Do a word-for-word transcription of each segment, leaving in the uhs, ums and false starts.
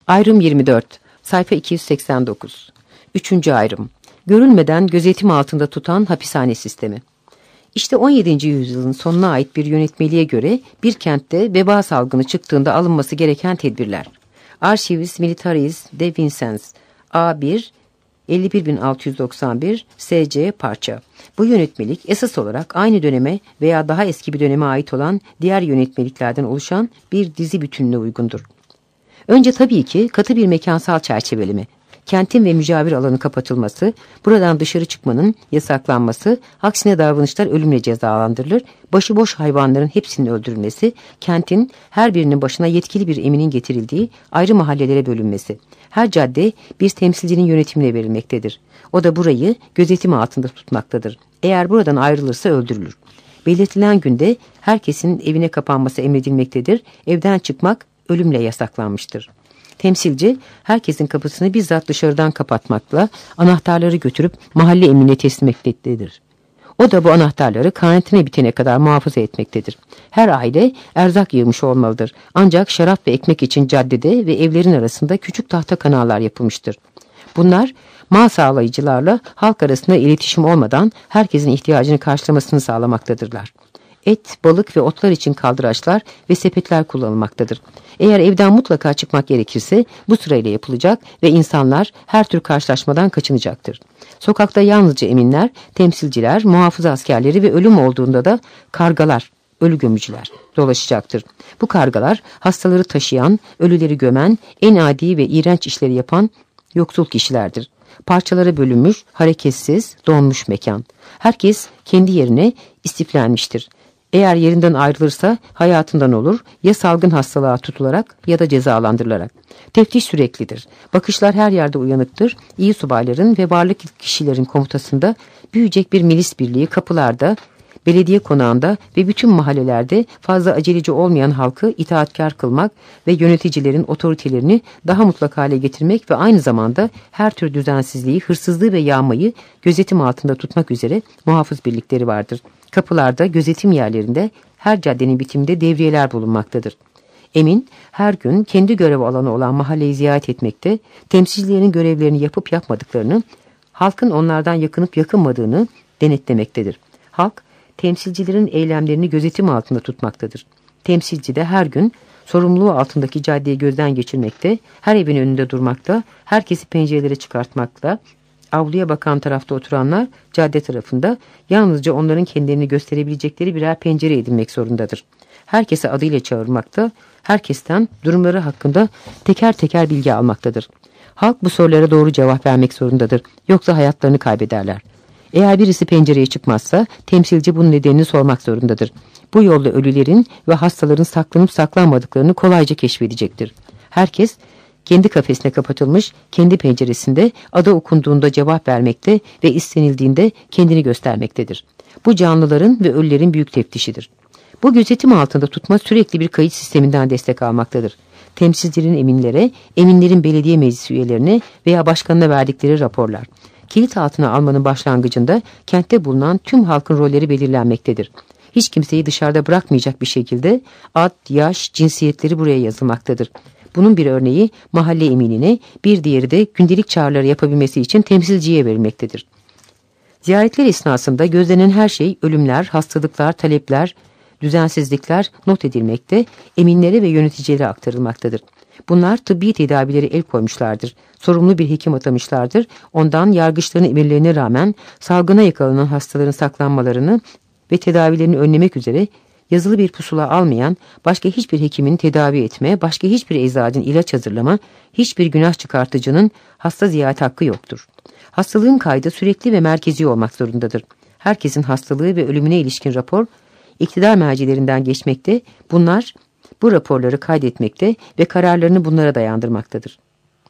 Ayrım yirmi dört, sayfa iki yüz seksen dokuz. Üçüncü ayrım. Görülmeden gözetim altında tutan hapishane sistemi. İşte on yedinci yüzyılın sonuna ait bir yönetmeliğe göre bir kentte veba salgını çıktığında alınması gereken tedbirler. Archives Militaris de Vincennes A bir elli bir bin altı yüz doksan bir S C parça. Bu yönetmelik esas olarak aynı döneme veya daha eski bir döneme ait olan diğer yönetmeliklerden oluşan bir dizi bütününe uygundur. Önce tabii ki katı bir mekansal çerçeveleme, kentin ve mücavir alanı kapatılması, buradan dışarı çıkmanın yasaklanması, aksine davranışlar ölümle cezalandırılır, başıboş hayvanların hepsinin öldürülmesi, kentin her birinin başına yetkili bir eminin getirildiği ayrı mahallelere bölünmesi. Her cadde bir temsilcinin yönetimine verilmektedir. O da burayı gözetim altında tutmaktadır. Eğer buradan ayrılırsa öldürülür. Belirtilen günde herkesin evine kapanması emredilmektedir. Evden çıkmak ölümle yasaklanmıştır. Temsilci herkesin kapısını bizzat dışarıdan kapatmakla anahtarları götürüp mahalle emnine teslim etmektedir. O da bu anahtarları karantina bitene kadar muhafaza etmektedir. Her aile erzak yığmış olmalıdır. Ancak şarap ve ekmek için caddede ve evlerin arasında küçük tahta kanallar yapılmıştır. Bunlar mal sağlayıcılarla halk arasında iletişim olmadan herkesin ihtiyacını karşılamasını sağlamaktadırlar. Et, balık ve otlar için kaldıraçlar ve sepetler kullanılmaktadır. Eğer evden mutlaka çıkmak gerekirse bu sırayla yapılacak ve insanlar her tür karşılaşmadan kaçınacaktır. Sokakta yalnızca eminler, temsilciler, muhafız askerleri ve ölüm olduğunda da kargalar, ölü gömücüler dolaşacaktır. Bu kargalar hastaları taşıyan, ölüleri gömen, en adi ve iğrenç işleri yapan yoksul kişilerdir. Parçalara bölünmüş, hareketsiz, donmuş mekan. Herkes kendi yerine istiflenmiştir. Eğer yerinden ayrılırsa hayatından olur, ya salgın hastalığa tutularak ya da cezalandırılarak. Teftiş süreklidir. Bakışlar her yerde uyanıktır. İyi subayların ve varlıklı kişilerin komutasında büyüyecek bir milis birliği kapılarda, belediye konağında ve bütün mahallelerde fazla aceleci olmayan halkı itaatkar kılmak ve yöneticilerin otoritelerini daha mutlak hale getirmek ve aynı zamanda her tür düzensizliği, hırsızlığı ve yağmayı gözetim altında tutmak üzere muhafız birlikleri vardır. Kapılarda, gözetim yerlerinde, her caddenin bitiminde devriyeler bulunmaktadır. Emin, her gün kendi görev alanı olan mahalleyi ziyaret etmekte, temsilcilerin görevlerini yapıp yapmadıklarını, halkın onlardan yakınıp yakınmadığını denetlemektedir. Halk, temsilcilerin eylemlerini gözetim altında tutmaktadır. Temsilci de her gün sorumluluğu altındaki caddeyi gözden geçirmekte, her evin önünde durmakta, herkesi pencerelere çıkartmakla, avluya bakan tarafta oturanlar cadde tarafında yalnızca onların kendilerini gösterebilecekleri birer pencere edinmek zorundadır. Herkese adıyla çağırmakta, herkesten durumları hakkında teker teker bilgi almaktadır. Halk bu sorulara doğru cevap vermek zorundadır. Yoksa hayatlarını kaybederler. Eğer birisi pencereye çıkmazsa temsilci bunun nedenini sormak zorundadır. Bu yolla ölülerin ve hastaların saklanıp saklanmadıklarını kolayca keşfedecektir. Herkes kendi kafesine kapatılmış, kendi penceresinde adı okunduğunda cevap vermekte ve istenildiğinde kendini göstermektedir. Bu canlıların ve ölülerin büyük teftişidir. Bu gözetim altında tutma sürekli bir kayıt sisteminden destek almaktadır. Temsilcilerin eminlere, eminlerin belediye meclisi üyelerine veya başkanına verdikleri raporlar. Kilit altına almanın başlangıcında kentte bulunan tüm halkın rolleri belirlenmektedir. Hiç kimseyi dışarıda bırakmayacak bir şekilde ad, yaş, cinsiyetleri buraya yazılmaktadır. Bunun bir örneği mahalle eminine, bir diğeri de gündelik çağrıları yapabilmesi için temsilciye verilmektedir. Ziyaretler esnasında gözlenen her şey, ölümler, hastalıklar, talepler, düzensizlikler not edilmekte, eminlere ve yöneticilere aktarılmaktadır. Bunlar tıbbi tedavileri el koymuşlardır. Sorumlu bir hekim atamışlardır. Ondan yargıçların emirlerine rağmen salgına yakalanan hastaların saklanmalarını ve tedavilerini önlemek üzere yazılı bir pusula almayan başka hiçbir hekimin tedavi etme, başka hiçbir eczacının ilaç hazırlama, hiçbir günah çıkartıcının hasta ziyaret hakkı yoktur. Hastalığın kaydı sürekli ve merkezi olmak zorundadır. Herkesin hastalığı ve ölümüne ilişkin rapor iktidar mercilerinden geçmekte, bunlar bu raporları kaydetmekte ve kararlarını bunlara dayandırmaktadır.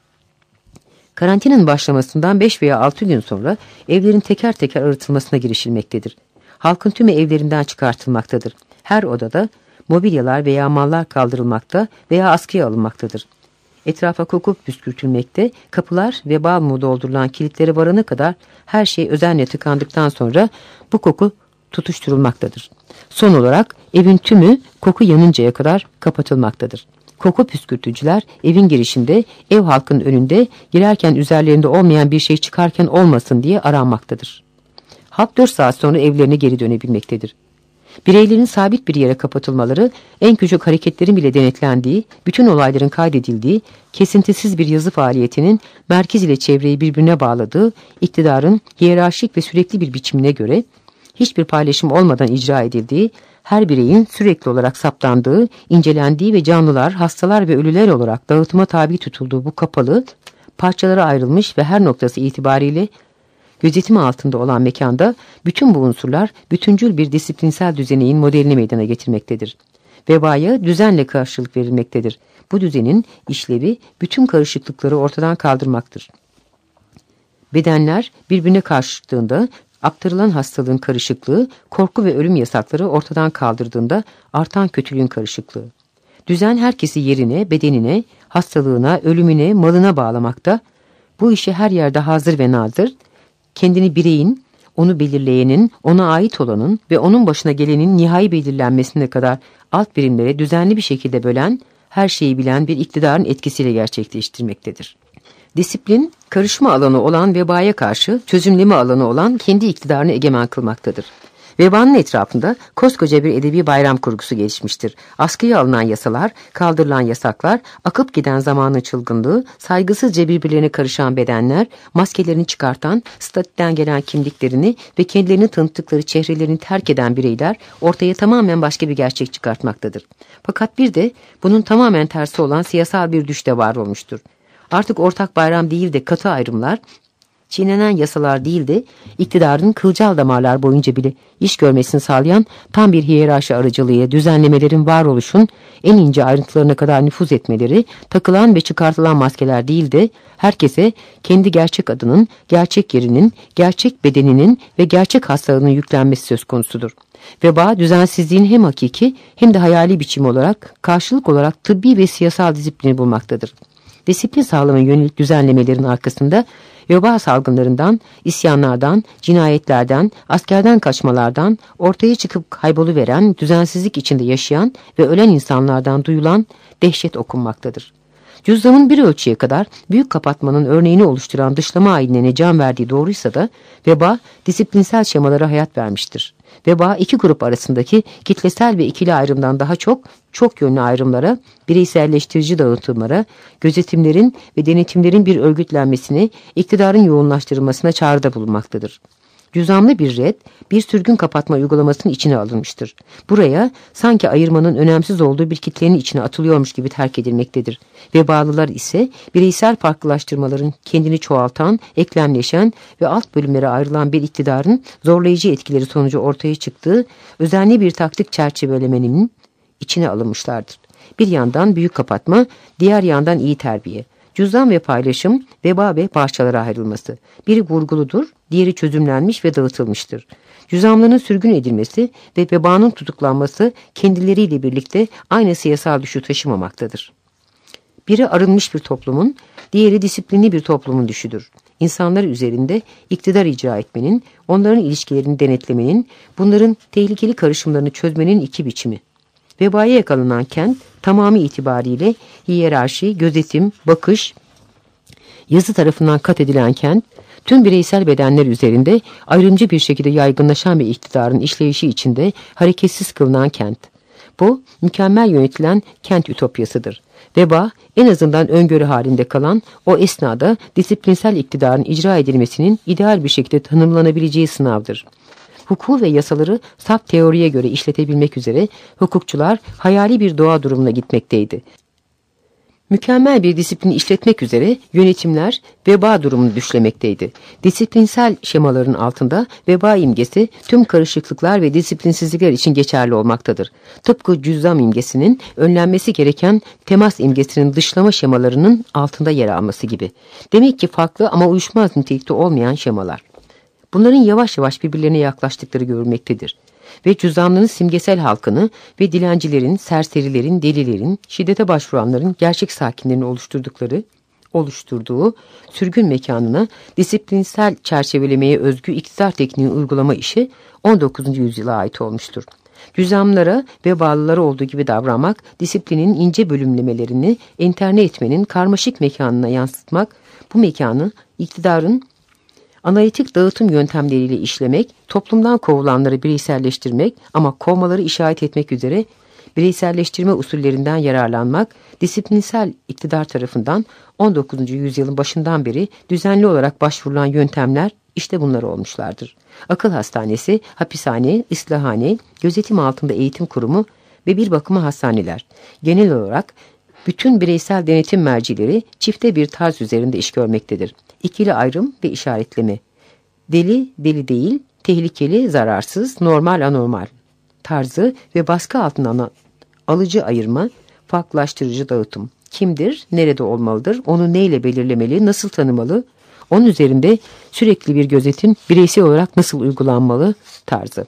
Karantinanın başlamasından beş veya altı gün sonra evlerin teker teker arıtılmasına girişilmektedir. Halkın tümü evlerinden çıkartılmaktadır. Her odada mobilyalar veya mallar kaldırılmakta veya askıya alınmaktadır. Etrafa koku püskürtülmekte, kapılar ve bal mumu doldurulan kilitlere varana kadar her şey özenle tıkandıktan sonra bu koku tutuşturulmaktadır. Son olarak evin tümü koku yanıncaya kadar kapatılmaktadır. Koku püskürtücüler evin girişinde, ev halkının önünde, girerken üzerlerinde olmayan bir şey çıkarken olmasın diye aranmaktadır. Halk dört saat sonra evlerine geri dönebilmektedir. Bireylerin sabit bir yere kapatılmaları, en küçük hareketlerin bile denetlendiği, bütün olayların kaydedildiği, kesintisiz bir yazı faaliyetinin merkez ile çevreyi birbirine bağladığı, iktidarın hiyerarşik ve sürekli bir biçimine göre, hiçbir paylaşım olmadan icra edildiği, her bireyin sürekli olarak saptandığı, incelendiği ve canlılar, hastalar ve ölüler olarak dağıtıma tabi tutulduğu bu kapalı, parçalara ayrılmış ve her noktası itibariyle gözetimi altında olan mekanda bütün bu unsurlar bütüncül bir disiplinsel düzeneğin modelini meydana getirmektedir. Vebaya düzenle karşılık verilmektedir. Bu düzenin işlevi bütün karışıklıkları ortadan kaldırmaktır. Bedenler birbirine karşılaştığında aktarılan hastalığın karışıklığı, korku ve ölüm yasakları ortadan kaldırdığında artan kötülüğün karışıklığı. Düzen herkesi yerine, bedenine, hastalığına, ölümüne, malına bağlamakta. Bu işe her yerde hazır ve nazır, kendini bireyin, onu belirleyenin, ona ait olanın ve onun başına gelenin nihai belirlenmesine kadar alt birimlere düzenli bir şekilde bölen, her şeyi bilen bir iktidarın etkisiyle gerçekleştirmektedir. Disiplin, karışma alanı olan vebaya karşı çözümleme alanı olan kendi iktidarını egemen kılmaktadır. Vebanın etrafında koskoca bir edebi bayram kurgusu gelişmiştir. Askıya alınan yasalar, kaldırılan yasaklar, akıp giden zamanın çılgınlığı, saygısızca birbirlerine karışan bedenler, maskelerini çıkartan, statüden gelen kimliklerini ve kendilerini tanıttıkları çehrelerini terk eden bireyler ortaya tamamen başka bir gerçek çıkartmaktadır. Fakat bir de bunun tamamen tersi olan siyasal bir düşte var olmuştur. Artık ortak bayram değil de katı ayrımlar, çiğnenen yasalar değil de iktidarın kılcal damarlar boyunca bile iş görmesini sağlayan tam bir hiyerarşi aracılığıyla düzenlemelerin varoluşun en ince ayrıntılarına kadar nüfuz etmeleri, takılan ve çıkartılan maskeler değil de herkese kendi gerçek adının, gerçek yerinin, gerçek bedeninin ve gerçek hastalığının yüklenmesi söz konusudur. Veba düzensizliğin hem hakiki hem de hayali biçimi olarak karşılık olarak tıbbi ve siyasal disiplini bulmaktadır. Disiplin sağlamaya yönelik düzenlemelerin arkasında veba salgınlarından, isyanlardan, cinayetlerden, askerden kaçmalardan, ortaya çıkıp kayboluveren, düzensizlik içinde yaşayan ve ölen insanlardan duyulan dehşet okunmaktadır. Cüzdanın bir ölçüye kadar büyük kapatmanın örneğini oluşturan dışlama ayinine can verdiği doğruysa da veba disiplinsel şemalara hayat vermiştir. Veba iki grup arasındaki kitlesel ve ikili ayrımdan daha çok, çok yönlü ayrımlara, bireyselleştirici dağıtımlara, gözetimlerin ve denetimlerin bir örgütlenmesine, iktidarın yoğunlaştırılmasına çağrıda bulunmaktadır. Cüzamlı bir red, bir sürgün kapatma uygulamasının içine alınmıştır. Buraya sanki ayırmanın önemsiz olduğu bir kitlenin içine atılıyormuş gibi terk edilmektedir. Vebalılar ise bireysel farklılaştırmaların kendini çoğaltan, eklemleşen ve alt bölümlere ayrılan bir iktidarın zorlayıcı etkileri sonucu ortaya çıktığı özenli bir taktik çerçevelemenin içine alınmışlardır. Bir yandan büyük kapatma, diğer yandan iyi terbiye. Cüzdan ve paylaşım, veba ve parçalara ayrılması. Biri vurguludur, diğeri çözümlenmiş ve dağıtılmıştır. Cüzamlının sürgün edilmesi ve vebanın tutuklanması kendileriyle birlikte aynı siyasal düşü taşımamaktadır. Biri arınmış bir toplumun, diğeri disiplinli bir toplumun düşüdür. İnsanlar üzerinde iktidar icra etmenin, onların ilişkilerini denetlemenin, bunların tehlikeli karışımlarını çözmenin iki biçimi. Vebaya yakalanan kent tamamı itibariyle hiyerarşi, gözetim, bakış, yazı tarafından kat edilen kent, tüm bireysel bedenler üzerinde ayrımcı bir şekilde yaygınlaşan bir iktidarın işleyişi içinde hareketsiz kılınan kent. Bu, mükemmel yönetilen kent ütopyasıdır. Veba, en azından öngörü halinde kalan, o esnada disiplinsel iktidarın icra edilmesinin ideal bir şekilde tanımlanabileceği sınavdır. Hukuku ve yasaları saf teoriye göre işletebilmek üzere hukukçular hayali bir doğa durumuna gitmekteydi. Mükemmel bir disiplini işletmek üzere yönetimler veba durumunu düşlemekteydi. Disiplinsel şemaların altında veba imgesi tüm karışıklıklar ve disiplinsizlikler için geçerli olmaktadır. Tıpkı cüzdan imgesinin önlenmesi gereken temas imgesinin dışlama şemalarının altında yer alması gibi. Demek ki farklı ama uyuşmaz nitelikte olmayan şemalar. Bunların yavaş yavaş birbirlerine yaklaştıkları görülmektedir. Ve cüzdanlının simgesel halkını ve dilencilerin, serserilerin, delilerin, şiddete başvuranların gerçek sakinlerini oluşturdukları, oluşturduğu sürgün mekanına disiplinsel çerçevelemeye özgü iktidar tekniği uygulama işi on dokuzuncu yüzyıla ait olmuştur. Cüzamlara ve bağlılara olduğu gibi davranmak, disiplinin ince bölümlemelerini enterne etmenin karmaşık mekanına yansıtmak, bu mekanı iktidarın analitik dağıtım yöntemleriyle işlemek, toplumdan kovulanları bireyselleştirmek ama kovmaları işaret etmek üzere bireyselleştirme usullerinden yararlanmak, disiplinsel iktidar tarafından on dokuzuncu yüzyılın başından beri düzenli olarak başvurulan yöntemler işte bunlar olmuşlardır. Akıl hastanesi, hapishane, ıslahhane, gözetim altında eğitim kurumu ve bir bakıma hastaneler. Genel olarak bütün bireysel denetim mercileri çifte bir tarz üzerinde iş görmektedir. İkili ayrım ve işaretleme. Deli, deli değil, tehlikeli, zararsız, normal, anormal tarzı ve baskı altına alıcı ayırma, farklılaştırıcı dağıtım. Kimdir, nerede olmalıdır, onu neyle belirlemeli, nasıl tanımalı, onun üzerinde sürekli bir gözetim bireysel olarak nasıl uygulanmalı tarzı.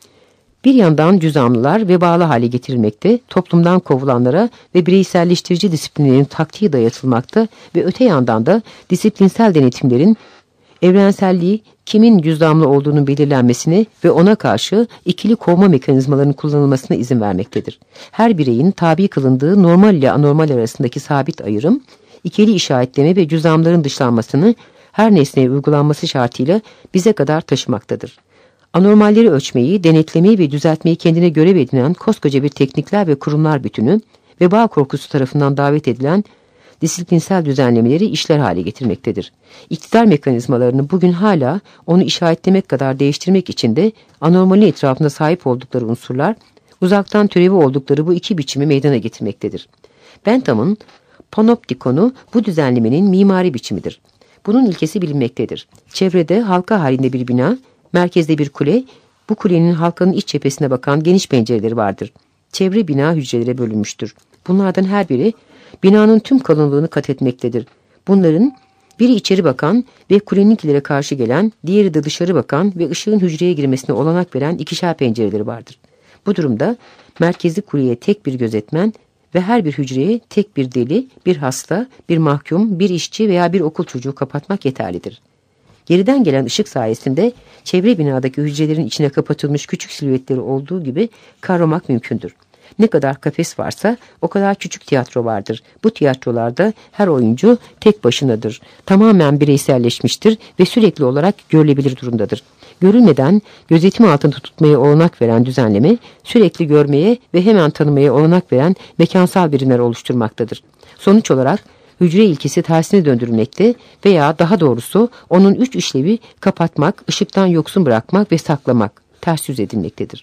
Bir yandan cüzamlılar ve bağlı hale getirilmekte, toplumdan kovulanlara ve bireyselleştirici disiplinlerin taktiği dayatılmakta ve öte yandan da disiplinsel denetimlerin evrenselliği kimin cüzdanlı olduğunu belirlenmesine ve ona karşı ikili kovma mekanizmalarının kullanılmasına izin vermektedir. Her bireyin tabi kılındığı normal ile anormal arasındaki sabit ayrım, ikili işaretleme ve cüzdanların dışlanmasını her nesneye uygulanması şartıyla bize kadar taşımaktadır. Anormalleri ölçmeyi, denetlemeyi ve düzeltmeyi kendine görev edinen koskoca bir teknikler ve kurumlar bütünü, veba korkusu tarafından davet edilen disiplinsel düzenlemeleri işler hale getirmektedir. İktidar mekanizmalarını bugün hala onu işaretlemek kadar değiştirmek için de anormalin etrafında sahip oldukları unsurlar, uzaktan türevi oldukları bu iki biçimi meydana getirmektedir. Bentham'ın panoptikonu bu düzenlemenin mimari biçimidir. Bunun ilkesi bilinmektedir. Çevrede halka halinde bir bina, merkezde bir kule, bu kulenin halkanın iç cephesine bakan geniş pencereleri vardır. Çevre bina hücrelere bölünmüştür. Bunlardan her biri binanın tüm kalınlığını kat etmektedir. Bunların biri içeri bakan ve kuleninkilere karşı gelen, diğeri de dışarı bakan ve ışığın hücreye girmesine olanak veren ikişer pencereleri vardır. Bu durumda merkezi kuleye tek bir gözetmen ve her bir hücreye tek bir deli, bir hasta, bir mahkum, bir işçi veya bir okul çocuğu kapatmak yeterlidir. Geriden gelen ışık sayesinde çevre binadaki hücrelerin içine kapatılmış küçük silüetleri olduğu gibi kavramak mümkündür. Ne kadar kafes varsa o kadar küçük tiyatro vardır. Bu tiyatrolarda her oyuncu tek başınadır. Tamamen bireyselleşmiştir ve sürekli olarak görülebilir durumdadır. Görülmeden gözetim altında tutmaya olanak veren düzenleme, sürekli görmeye ve hemen tanımaya olanak veren mekansal birimler oluşturmaktadır. Sonuç olarak hücre ilkesi tersine döndürülmekte veya daha doğrusu onun üç işlevi kapatmak, ışıktan yoksun bırakmak ve saklamak ters yüz edilmektedir.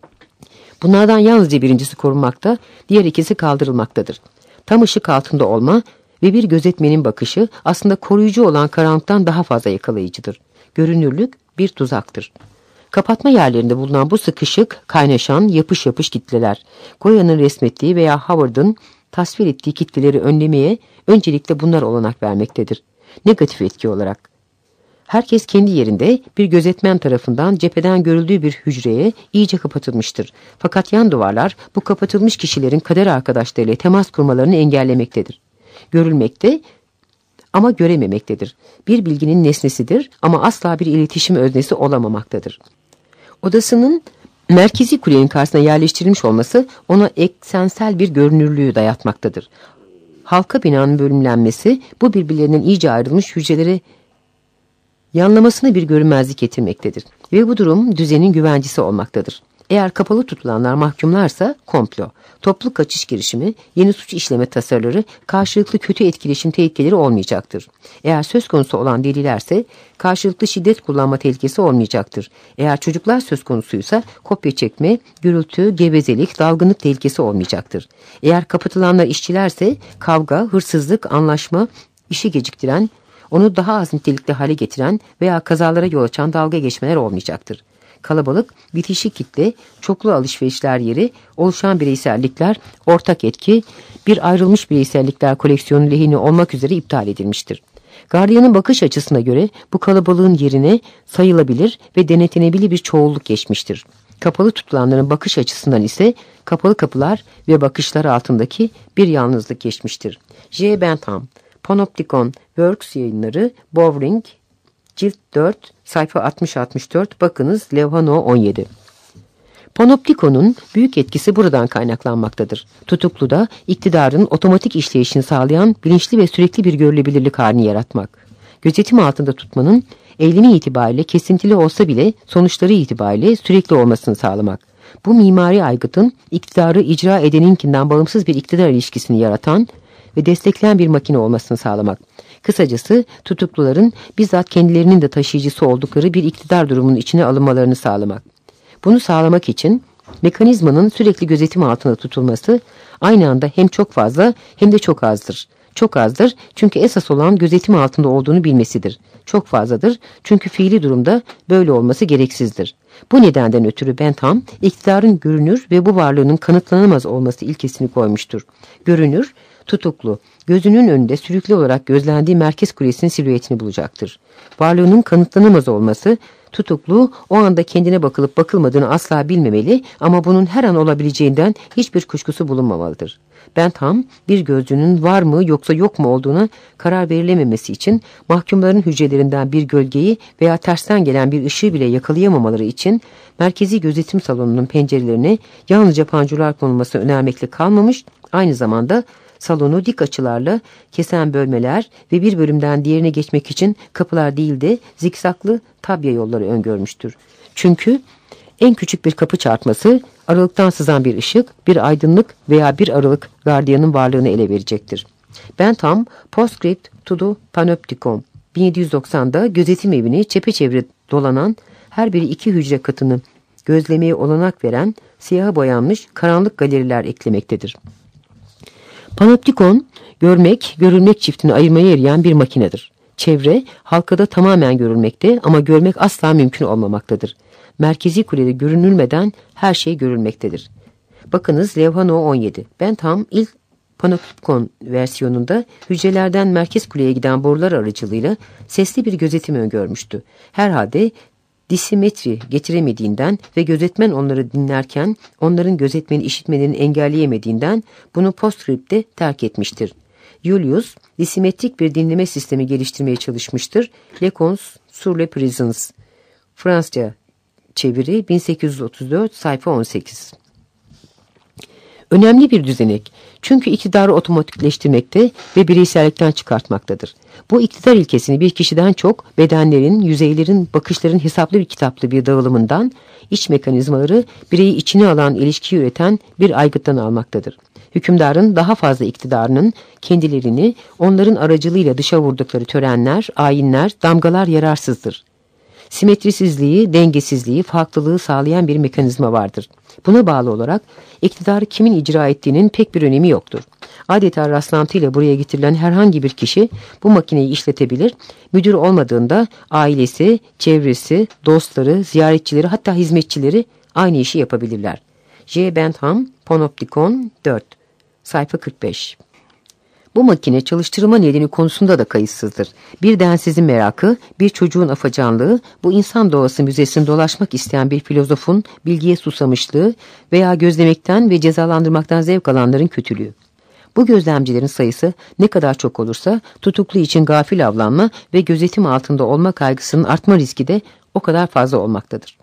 Bunlardan yalnızca birincisi korunmakta, diğer ikisi kaldırılmaktadır. Tam ışık altında olma ve bir gözetmenin bakışı aslında koruyucu olan karanlıktan daha fazla yakalayıcıdır. Görünürlük bir tuzaktır. Kapatma yerlerinde bulunan bu sıkışık, kaynaşan, yapış yapış kitleler, Goya'nın resmettiği veya Howard'ın tasvir ettiği kitleleri önlemeye öncelikle bunlar olanak vermektedir. Negatif etki olarak. Herkes kendi yerinde bir gözetmen tarafından cepheden görüldüğü bir hücreye iyice kapatılmıştır. Fakat yan duvarlar bu kapatılmış kişilerin kader arkadaşlarıyla temas kurmalarını engellemektedir. Görülmekte ama görememektedir. Bir bilginin nesnesidir ama asla bir iletişim öznesi olamamaktadır. Odasının merkezi kulenin karşısına yerleştirilmiş olması ona eksensel bir görünürlüğü dayatmaktadır. Halka binanın bölümlenmesi bu birbirlerinden iyice ayrılmış hücreleri yanlamasına bir görünmezlik getirmektedir ve bu durum düzenin güvencesi olmaktadır. Eğer kapalı tutulanlar mahkumlarsa komplo, toplu kaçış girişimi, yeni suç işleme tasarıları, karşılıklı kötü etkileşim tehlikeleri olmayacaktır. Eğer söz konusu olan delilerse karşılıklı şiddet kullanma tehlikesi olmayacaktır. Eğer çocuklar söz konusuysa kopya çekme, gürültü, gevezelik, dalgınlık tehlikesi olmayacaktır. Eğer kapatılanlar işçilerse kavga, hırsızlık, anlaşma, işi geciktiren, onu daha az nitelikli hale getiren veya kazalara yol açan dalga geçmeler olmayacaktır. Kalabalık, bitişik kitle, çoklu alışverişler yeri, oluşan bireysellikler, ortak etki, bir ayrılmış bireysellikler koleksiyonu lehine olmak üzere iptal edilmiştir. Gardiyanın bakış açısına göre bu kalabalığın yerine sayılabilir ve denetlenebilir bir çoğulluk geçmiştir. Kapalı tutulanların bakış açısından ise kapalı kapılar ve bakışlar altındaki bir yalnızlık geçmiştir. J. Bentham, Panoptikon Works Yayınları, Bowring, Cilt dört, sayfa altmış altmış dört, bakınız levha no on yedi. Panoptikon'un büyük etkisi buradan kaynaklanmaktadır. Tutukluda iktidarın otomatik işleyişini sağlayan bilinçli ve sürekli bir görülebilirlik halini yaratmak. Gözetim altında tutmanın eylemi itibariyle kesintili olsa bile sonuçları itibariyle sürekli olmasını sağlamak. Bu mimari aygıtın iktidarı icra edeninkinden bağımsız bir iktidar ilişkisini yaratan ve destekleyen bir makine olmasını sağlamak. Kısacası tutukluların bizzat kendilerinin de taşıyıcısı oldukları bir iktidar durumunun içine alınmalarını sağlamak. Bunu sağlamak için mekanizmanın sürekli gözetim altında tutulması aynı anda hem çok fazla hem de çok azdır. Çok azdır çünkü esas olan gözetim altında olduğunu bilmesidir. Çok fazladır çünkü fiili durumda böyle olması gereksizdir. Bu nedenden ötürü Bentham, iktidarın görünür ve bu varlığının kanıtlanamaz olması ilkesini koymuştur. Görünür, tutuklu, gözünün önünde sürükle olarak gözlendiği merkez kulesinin silüetini bulacaktır. Varlığının kanıtlanamaz olması, tutuklu o anda kendine bakılıp bakılmadığını asla bilmemeli ama bunun her an olabileceğinden hiçbir kuşkusu bulunmamalıdır. Bentham, bir gözcünün var mı yoksa yok mu olduğuna karar verilememesi için mahkumların hücrelerinden bir gölgeyi veya tersten gelen bir ışığı bile yakalayamamaları için merkezi gözetim salonunun pencerelerine yalnızca panjurlar konulması önermekle kalmamış, aynı zamanda salonu dik açılarla kesen bölmeler ve bir bölümden diğerine geçmek için kapılar değil de zikzaklı tabya yolları öngörmüştür. Çünkü en küçük bir kapı çarpması, aralıktan sızan bir ışık, bir aydınlık veya bir aralık gardiyanın varlığını ele verecektir. Bentham, Postscript to the Panopticon bin yedi yüz doksan'da gözetim evini çepeçevre dolanan her biri iki hücre katını gözlemeye olanak veren siyaha boyanmış karanlık galeriler eklemektedir. Panoptikon, görmek, görülmek çiftini ayırmaya yarayan bir makinedir. Çevre, halkada tamamen görülmekte ama görmek asla mümkün olmamaktadır. Merkezi kulede görünülmeden her şey görülmektedir. Bakınız levha No on yedi. Bentham ilk Panoptikon versiyonunda hücrelerden merkez kuleye giden borular aracılığıyla sesli bir gözetim öngörmüştü. Herhalde disimetri getiremediğinden ve gözetmen onları dinlerken onların gözetmeni işitmelerini engelleyemediğinden bunu postscript'te terk etmiştir. Julius disimetrik bir dinleme sistemi geliştirmeye çalışmıştır. Lecons sur les prisons. Fransızca çeviri bin sekiz yüz otuz dört sayfa on sekiz. Önemli bir düzenek. Çünkü iktidarı otomatikleştirmekte ve bireysellikten çıkartmaktadır. Bu iktidar ilkesini bir kişiden çok bedenlerin, yüzeylerin, bakışların hesaplı bir kitaplı bir dağılımından, iç mekanizmaları bireyi içine alan ilişkiyi üreten bir aygıttan almaktadır. Hükümdarın daha fazla iktidarının kendilerini onların aracılığıyla dışa vurdukları törenler, ayinler, damgalar yararsızdır. Simetrisizliği, dengesizliği, farklılığı sağlayan bir mekanizma vardır. Buna bağlı olarak iktidarı kimin icra ettiğinin pek bir önemi yoktur. Adeta rastlantıyla buraya getirilen herhangi bir kişi bu makineyi işletebilir, müdür olmadığında ailesi, çevresi, dostları, ziyaretçileri hatta hizmetçileri aynı işi yapabilirler. J. Bentham, Panoptikon dört, sayfa kırk beş. Bu makine çalıştırılma nedeni konusunda da kayıtsızdır. Bir densizin merakı, bir çocuğun afacanlığı, bu insan doğası müzesini dolaşmak isteyen bir filozofun bilgiye susamışlığı veya gözlemekten ve cezalandırmaktan zevk alanların kötülüğü. Bu gözlemcilerin sayısı ne kadar çok olursa tutuklu için gafil avlanma ve gözetim altında olma kaygısının artma riski de o kadar fazla olmaktadır.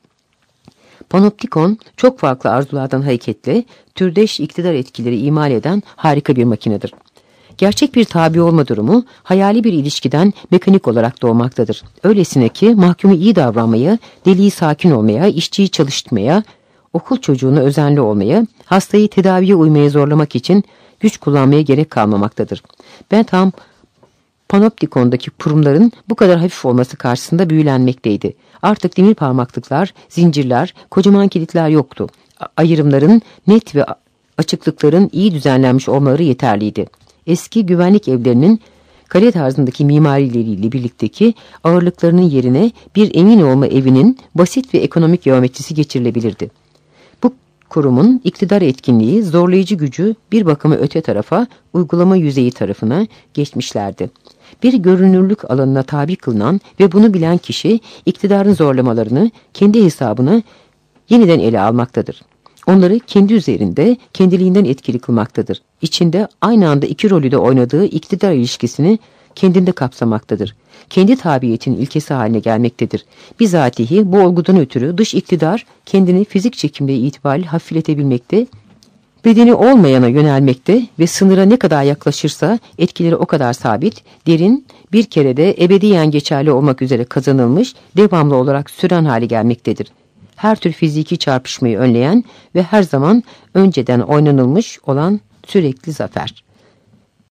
Panoptikon çok farklı arzulardan hareketle türdeş iktidar etkileri imal eden harika bir makinedir. Gerçek bir tabi olma durumu hayali bir ilişkiden mekanik olarak doğmaktadır. Öylesine ki mahkumu iyi davranmaya, deliyi sakin olmaya, işçiyi çalıştırmaya, okul çocuğunu özenli olmaya, hastayı tedaviye uymaya zorlamak için güç kullanmaya gerek kalmamaktadır. Bentham, Panoptikon'daki kurumların bu kadar hafif olması karşısında büyülenmekteydi. Artık demir parmaklıklar, zincirler, kocaman kilitler yoktu. Ayrımların net ve açıklıkların iyi düzenlenmiş olmaları yeterliydi. Eski güvenlik evlerinin kale tarzındaki mimarileriyle birlikteki ağırlıklarının yerine bir emin olma evinin basit ve ekonomik geometrisi geçirilebilirdi. Bu kurumun iktidar etkinliği, zorlayıcı gücü bir bakıma öte tarafa, uygulama yüzeyi tarafına geçmişlerdi. Bir görünürlük alanına tabi kılınan ve bunu bilen kişi iktidarın zorlamalarını kendi hesabına yeniden ele almaktadır. Onları kendi üzerinde, kendiliğinden etkili kılmaktadır. İçinde aynı anda iki rolü de oynadığı iktidar ilişkisini kendinde kapsamaktadır. Kendi tabiiyetinin ilkesi haline gelmektedir. Bizatihi bu olgudan ötürü dış iktidar kendini fizik çekimle itibariyle hafifletebilmekte, bedeni olmayana yönelmekte ve sınıra ne kadar yaklaşırsa etkileri o kadar sabit, derin, bir kerede ebediyen geçerli olmak üzere kazanılmış, devamlı olarak süren hale gelmektedir. Her tür fiziki çarpışmayı önleyen ve her zaman önceden oynanılmış olan sürekli zafer.